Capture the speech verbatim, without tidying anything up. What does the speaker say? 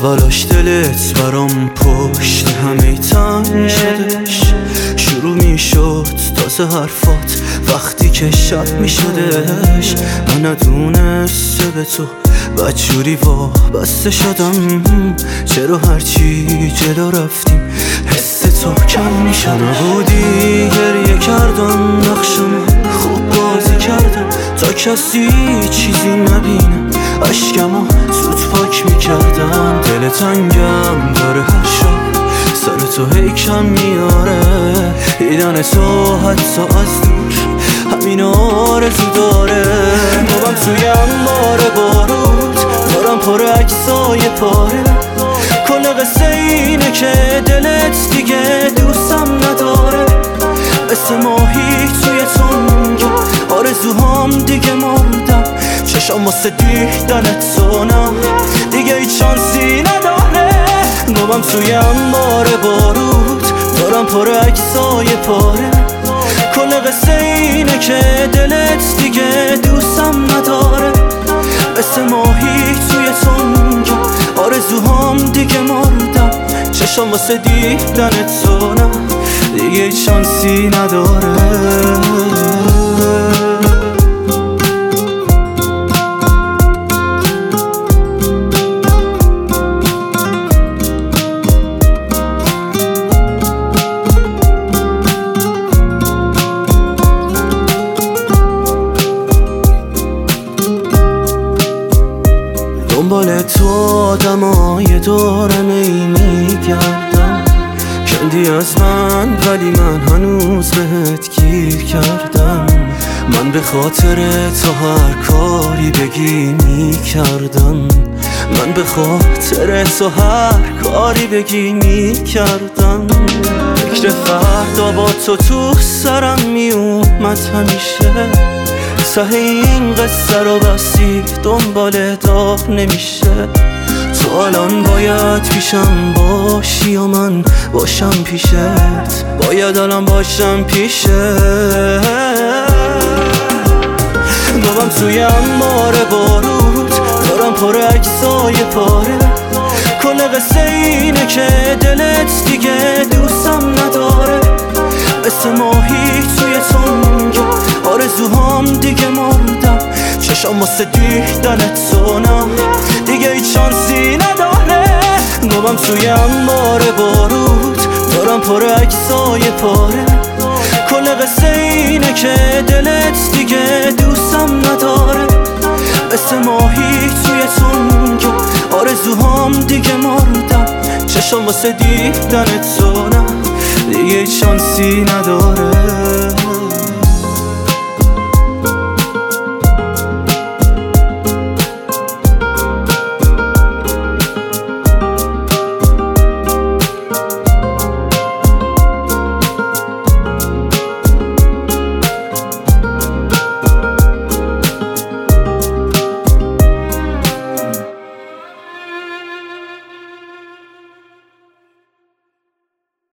اولاش دلت برام پشت همه تنگ شدش، شروع می شد تازه حرفات وقتی که شب می شدش. من ندونسته به تو بدجوری وابسته شدم، چرا هرچی جلو رفتیم حس تو کم می شد. نبودی گریه کردم، نقشم خوب بازی کردم تا کسی چیزی نبینه، اشکمو زود پاک می کردم. دل تنگم داره هر شب سر تو هی کم میاره، دیدن تو حتی از دور همین آرزو داره. بابم توی انبار بارود دارم پر عکسای پاره، کل قصه اینه که دلت دیگه دوستم نداره. مثل ماهی توی تنگ آرزوهام دیگه مردم، چشم واسه دیدنت سونم دیگه هیچ شانسی نداره. بابم توی انبار بارود دارم پر عکسای پاره، کل قصه اینه که دلت دیگه دوستم نداره. مثل ماهی توی تنگ آرزوهام دیگه مردم، چشم واسه دیدنت سونم دیگه هیچ شانسی نداره. دنبال تو آدمای دورم ای میگردم، کندی از من ولی من هنوز بهت گیر کردم. من به خاطر تو هر کاری بگی میکردم، من به خاطر تو هر کاری بگی میکردم. فکر فردا با تو تو سرم میومد همیشه، ته این قصه رو بسی دنبال داغ نمیشه. تو الان باید پیشم باشی و من باشم پیشت، باید الان باشم پیشت. بابم توی انبار بارود دارم پر عکسای پاره، کل قصه اینه که دلت دیگه دوستم نداره. مثل ماهی توی تنگ آرزوهام دیگه مردم، چشم واسه دیدنت سونم دیگه هیچ شانسی نداره. بابم توی انبار بارود دارم پر عکسای پاره، کل قصه اینه که دلت دیگه دوستم نداره. مثل ماهی توی تنگ آرزوهام دیگه مردم، چشم واسه دیدنت سونم دیگه هیچ شانسی نداره.